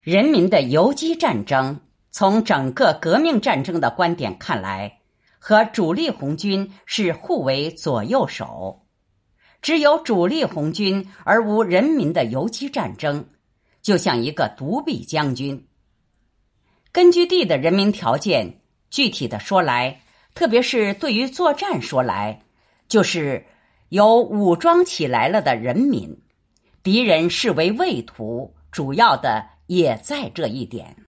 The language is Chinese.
人民的游击战争，从整个革命战争的观点看来，和主力红军是互为左右手。只有主力红军而无人民的游击战争，就像一个独臂将军。根据地的人民条件，具体的说来，特别是对于作战说来，就是有武装起来了的人民，敌人视为畏途，主要的也在这一点。